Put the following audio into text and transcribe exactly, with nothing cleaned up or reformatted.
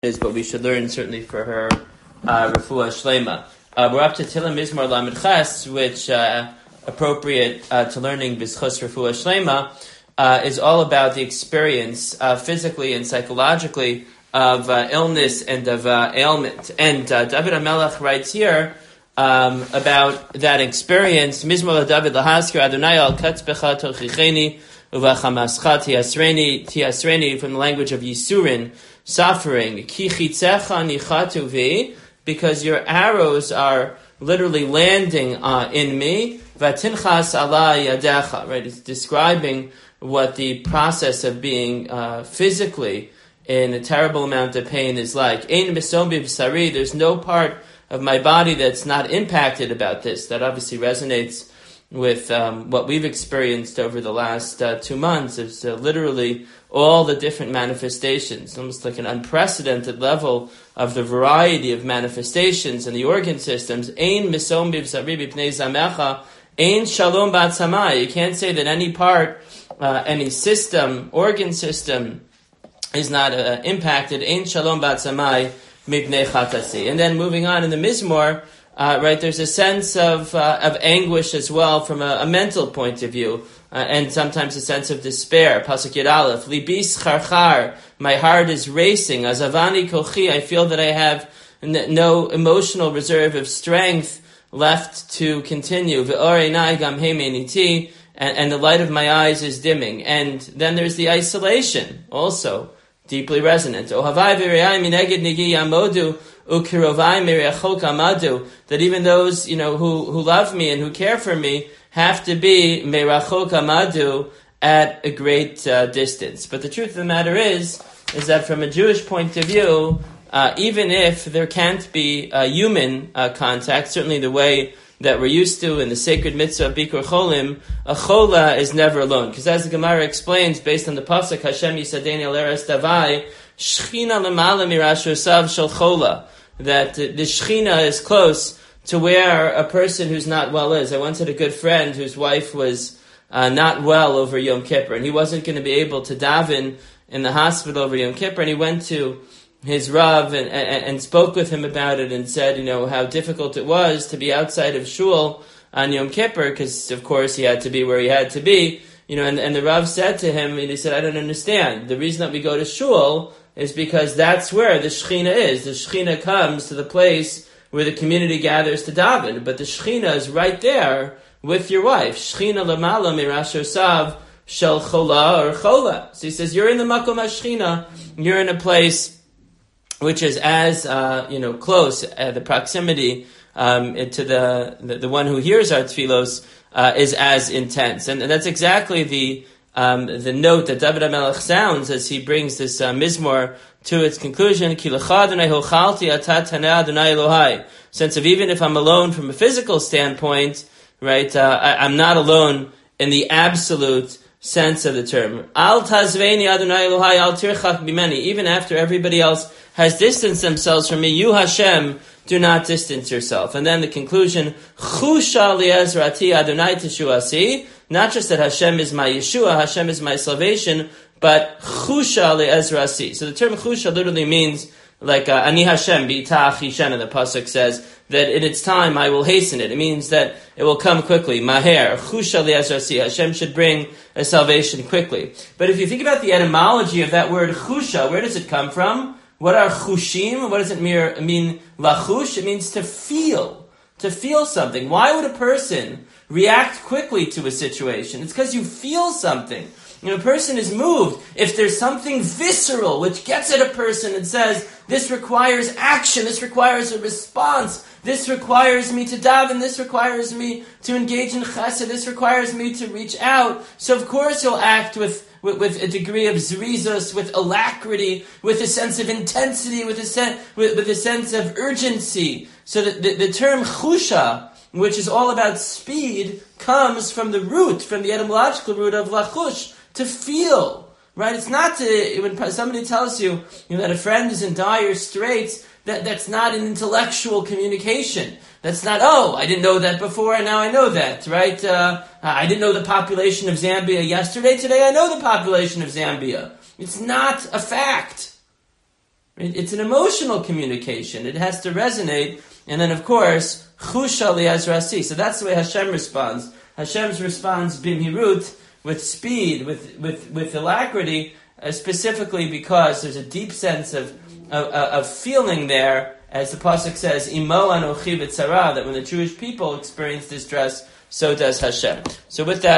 is what we should learn certainly for her uh, refuah shlema. Uh, we're up to Tilim Mizmor Lamed Ches, which uh, appropriate uh, to learning B'schus refuah shlema uh, is all about the experience uh, physically and psychologically of uh, illness and of uh, ailment. And uh, David HaMelech writes here um, about that experience. Mizmor David Lahaskir Adonai al katzbecha tochicheni uvachamascha tiasreni tiasreni, from the language of Yisurin, suffering, ki chitzecha nichatu vi, because your arrows are literally landing uh, in me, vatinchas ala yadecha, right? It's describing what the process of being uh, physically in a terrible amount of pain is like. Ein besom b'sari, there's no part of my body that's not impacted about this. That obviously resonates with um, what we've experienced over the last uh, two months. It's uh, literally all the different manifestations, almost like an unprecedented level of the variety of manifestations in the organ systems. Ein misom b'sari b'pnei zamecha, ein shalom b'atzamai. You can't say that any part, uh, any system, organ system, is not uh, impacted. Ein shalom b'atzamai mipnei chatasi. And then moving on in the Mizmor, Uh, right, there's a sense of uh, of anguish as well from a, a mental point of view, uh, and sometimes a sense of despair. Pasuk Yud Aleph, libis charchar, my heart is racing. Azavani kochi, I feel that I have n- no emotional reserve of strength left to continue. Ve'oreinai gam heimeniti, and and the light of my eyes is dimming. And then there's the isolation, also deeply resonant. Ohavai v'rei mineged nigi yamodu. That even those, you know, who, who love me and who care for me have to be merachok amadu, at a great uh, distance. But the truth of the matter is, is that from a Jewish point of view, uh, even if there can't be uh, human uh, contact, certainly the way that we're used to in the sacred mitzvah of Bikur Cholim, a chola is never alone. Because as the Gemara explains, based on the pasuk Hashem Yisadeni al Eretz Davai, Shechina lemala mirashusav shel chola, that the Shechina is close to where a person who's not well is. I once had a good friend whose wife was uh, not well over Yom Kippur, and he wasn't going to be able to daven in the hospital over Yom Kippur, and he went to his Rav and, and, and spoke with him about it and said, you know, how difficult it was to be outside of shul on Yom Kippur, because of course he had to be where he had to be, you know, and, and the Rav said to him, and he said, I don't understand. The reason that we go to shul is because that's where the Shechina is. The Shechina comes to the place where the community gathers to daven, but the Shechina is right there with your wife. Shechina lamala mirashosav shel chola or chola. So he says, you're in the makom ha-Shechina, you're in a place which is as, uh, you know, close, uh, the proximity um, to the, the the one who hears our tefillos uh, is as intense. And, and that's exactly the Um, the note that David HaMelech sounds as he brings this uh, Mizmor to its conclusion. Ki lecha Adonai hochalti ata taneh Adonai Elohai. Sense of even if I'm alone from a physical standpoint, right, uh, I, I'm not alone in the absolute sense of the term. Al tazveini Adonai Elohai al tirchak bimeni. Even after everybody else has distanced themselves from me, you Hashem, do not distance yourself. And then the conclusion, Chusha li'ezrati Adonai teshuasi. Not just that Hashem is my Yeshua, Hashem is my salvation, but Chusha li'ezrasi. So the term Chusha literally means like uh, Ani Hashem bi'ita achishena. The pasuk says that in its time I will hasten it. It means that it will come quickly. Maher, Chusha li'ezrasi. Hashem should bring a salvation quickly. But if you think about the etymology of that word Chusha, where does it come from? What are chushim? What does it mean? Lachush? It means to feel. To feel something. Why would a person react quickly to a situation? It's because you feel something. You know, a person is moved. If there's something visceral which gets at a person and says, this requires action, this requires a response, this requires me to daven, this requires me to engage in chesed, this requires me to reach out, so of course you'll act with With, with a degree of zrizos, with alacrity, with a sense of intensity, with a, sen- with, with a sense of urgency. So that the, the term chusha, which is all about speed, comes from the root, from the etymological root of lachush, to feel. Right? It's not to, when somebody tells you, you know, that a friend is in dire straits, that, that's not an intellectual communication. That's not, oh, I didn't know that before, and now I know that, right? Uh, I didn't know the population of Zambia yesterday. Today I know the population of Zambia. It's not a fact. It's an emotional communication. It has to resonate. And then, of course, chusha li'azrasi. So that's the way Hashem responds. Hashem responds bimhirut, with speed, with with, with alacrity, uh, specifically because there's a deep sense of, of, of feeling there, as the pasuk says, Imo anochi b'tzara, that when the Jewish people experience distress, so does Hashem. So with that,